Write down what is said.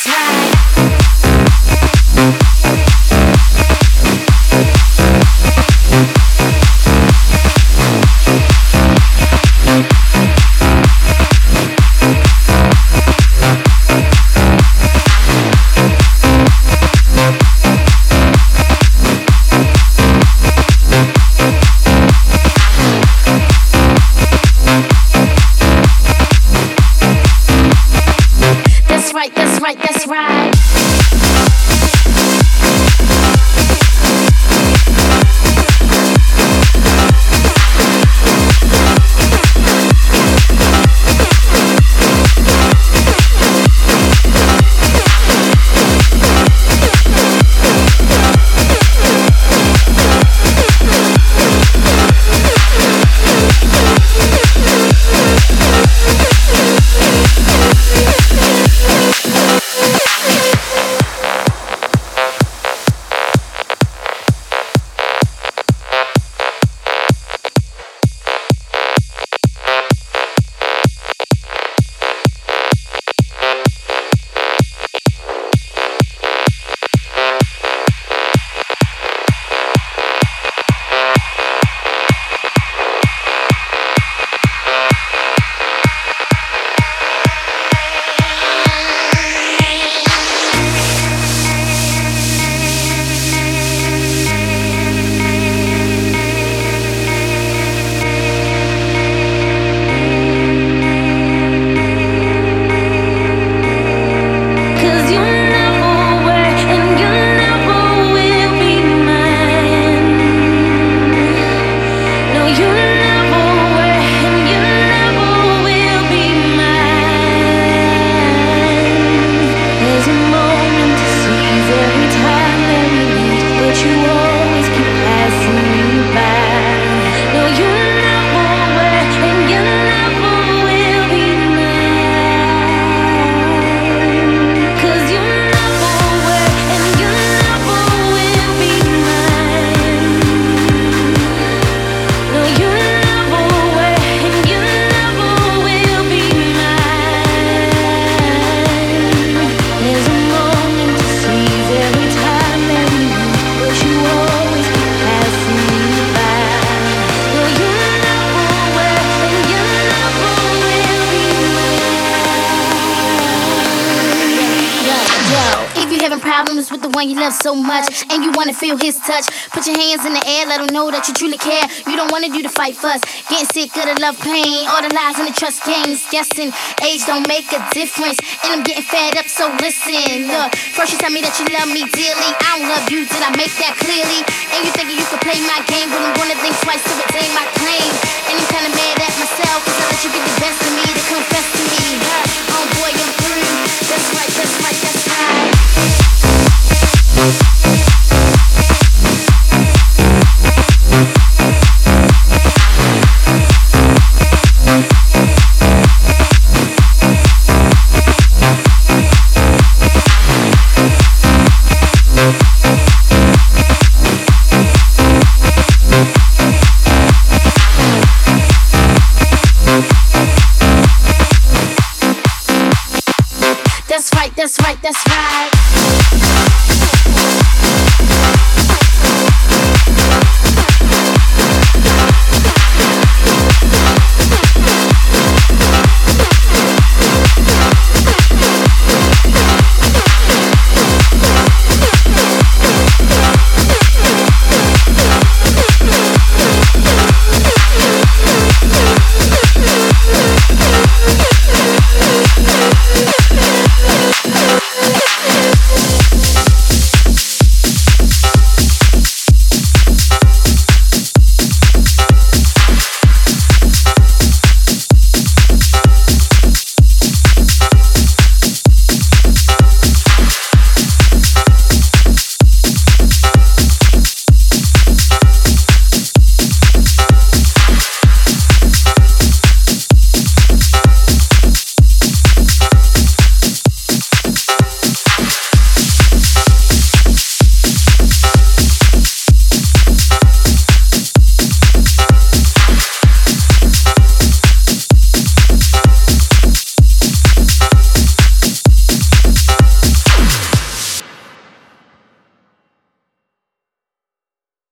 that's right. That's right, that's right. Problems with the one you love so much, and you wanna feel his touch. Put your hands in the air, let him know that you truly care. You don't wanna do the fight fuss, getting sick of the love pain, all the lies and the trust games. Guessing age don't make a difference, and I'm getting fed up. So listen, look. First you tell me that you love me dearly, I don't love you, did I make that clearly? And you thinking you could play my game, but I'm gonna think twice to retain my claim. And I'm kinda mad at myself, 'cause I let you get the best of me, to confess to me. Oh boy, I'm through. That's right, that's right, that's right. That's right, that's right.